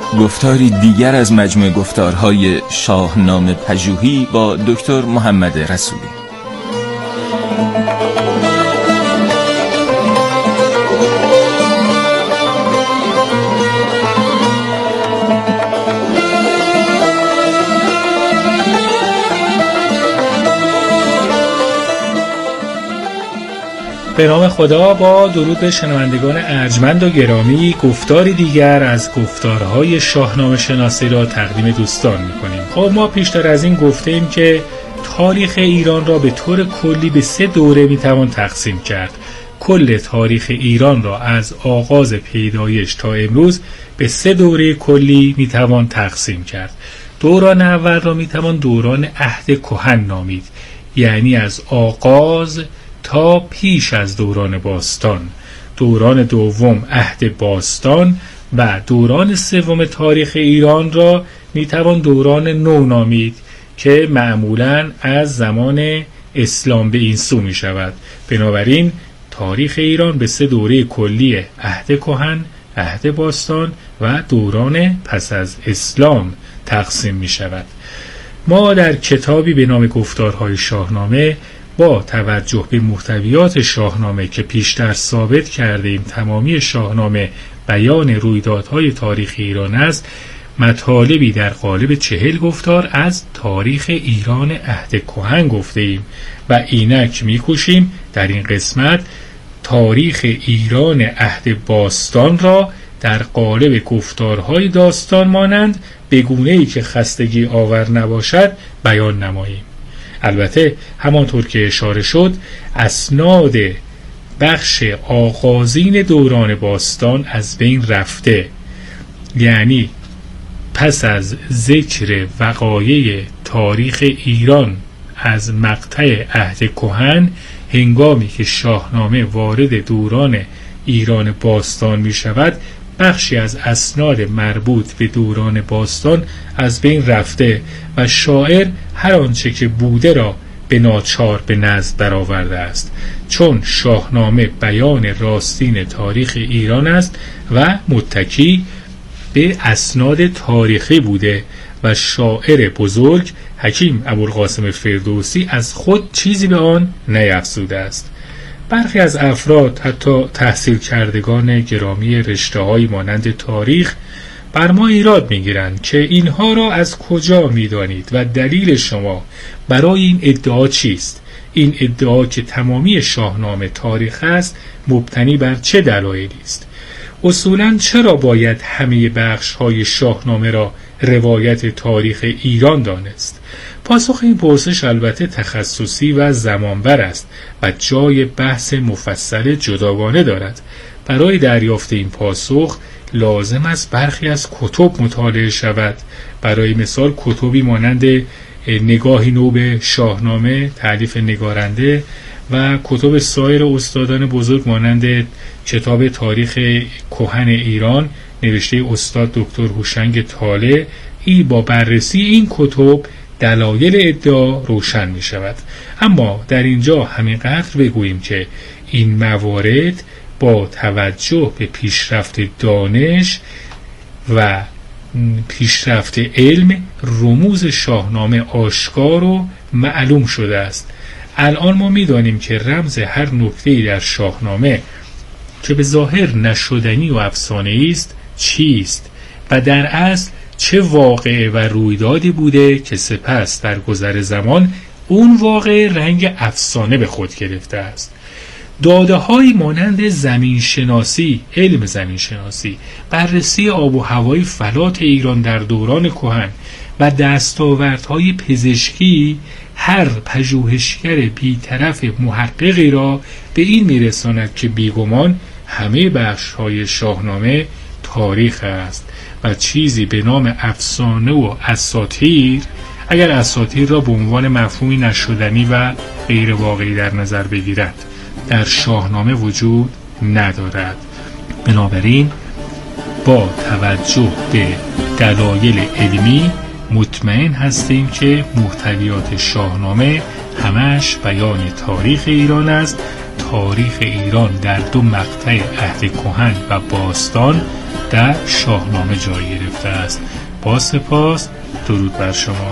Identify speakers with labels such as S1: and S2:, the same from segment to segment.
S1: گفتاری دیگر از مجموعه گفتارهای شاهنامه پژوهی با دکتر محمد رسولی.
S2: به نام خدا، با درود به شنوندگان ارجمند و گرامی، گفتاری دیگر از گفتارهای شاهنامه شناسی را تقدیم دوستان می‌کنیم. خب ما پیشتر از این گفتیم که تاریخ ایران را به طور کلی به 3 دوره میتوان تقسیم کرد. کل تاریخ ایران را از آغاز پیدایش تا امروز به 3 دوره کلی میتوان تقسیم کرد. دوران اول را میتوان دوران عهد کهن نامید، یعنی از آغاز تا پیش از دوران باستان. دوران دوم عهد باستان و دوران سوم تاریخ ایران را میتوان دوران نو نامید که معمولاً از زمان اسلام به این سو می شود. بنابراین تاریخ ایران به 3 دوره کلی عهد کهن، عهد باستان و دوران پس از اسلام تقسیم می شود. ما در کتابی به نام گفتارهای شاهنامه با توجه به محتویات شاهنامه که پیشتر ثابت کردیم تمامی شاهنامه بیان رویدادهای تاریخ ایران است، مطالبی در قالب 40 گفتار از تاریخ ایران عهد کهن گفته ایم و اینک می‌کوشیم در این قسمت تاریخ ایران عهد باستان را در قالب گفتارهای داستان مانند به گونه‌ای که خستگی آور نباشد بیان نماییم. البته همانطور که اشاره شد، اسناد بخش آغازین دوران باستان از بین رفته، یعنی پس از ذکر وقایع تاریخ ایران از مقطع عهد کهن، هنگامی که شاهنامه وارد دوران ایران باستان می شود، بخشی از اسناد مربوط به دوران باستان از بین رفته و شاعر هر آنچه که بوده را به ناچار به نزد برآورده است، چون شاهنامه بیان راستین تاریخ ایران است و متکی به اسناد تاریخی بوده و شاعر بزرگ حکیم ابوالقاسم فردوسی از خود چیزی به آن نیفزوده است. برخی از افراد، حتی تحصیل کردگان گرامی رشته‌هایی مانند تاریخ، بر ما ایراد می‌گیرند که اینها را از کجا می‌دانید و دلیل شما برای این ادعا چیست؟ این ادعا که تمامی شاهنامه تاریخ است مبتنی بر چه دلایلی است؟ اصولاً چرا باید همه بخش‌های شاهنامه را روایت تاریخ ایران دانست؟ پاسخ این پرسش البته تخصصی و زمانبر است و جای بحث مفصل جداگانه دارد. برای دریافت این پاسخ لازم است برخی از کتب مطالعه شود. برای مثال کتبی مانند نگاهی نو به شاهنامه تألیف نگارنده و کتب سایر استادان بزرگ مانند کتاب تاریخ کهن ایران نوشته استاد دکتر هوشنگ طالع. با بررسی این کتب دلایل ادعا روشن می شود. اما در اینجا همینقدر بگوییم که این موارد با توجه به پیشرفت دانش و پیشرفت علم رموز شاهنامه آشکار و معلوم شده است. الان ما می دانیم که رمز هر نکته‌ای در شاهنامه که به ظاهر نشدنی و افسانه‌ای است چیست و در اصل چه واقعه و رویدادی بوده که سپس در گذر زمان اون واقعه رنگ افسانه به خود گرفته است. داده‌هایی مانند زمینشناسی، علم زمینشناسی، بررسی آب و هوای فلات ایران در دوران کهن و دستاوردهای پزشکی هر پژوهشگر بی‌طرف محققی را به این میرساند که بیگمان همه بخش‌های شاهنامه تاریخ است و چیزی به نام افسانه و اساطیر، اگر اساطیر را به عنوان مفهومی نشدنی و غیر واقعی در نظر بگیرد، در شاهنامه وجود ندارد. بنابراین با توجه به دلایل علمی مطمئن هستیم که محتویات شاهنامه همش بیان تاریخ ایران است. تاریخ ایران در 2 مقطع عهد کهن و باستان در شاهنامه جای گرفته است. با سپاس، درود بر شما.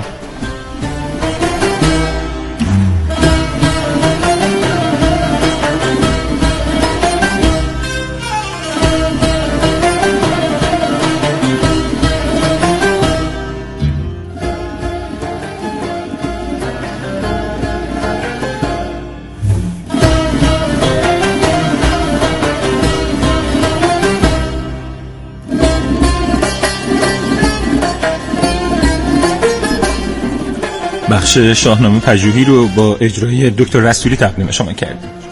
S1: بخش شاهنامه پژوهی رو با اجرای دکتر رسولی تقدیم شما کردیم.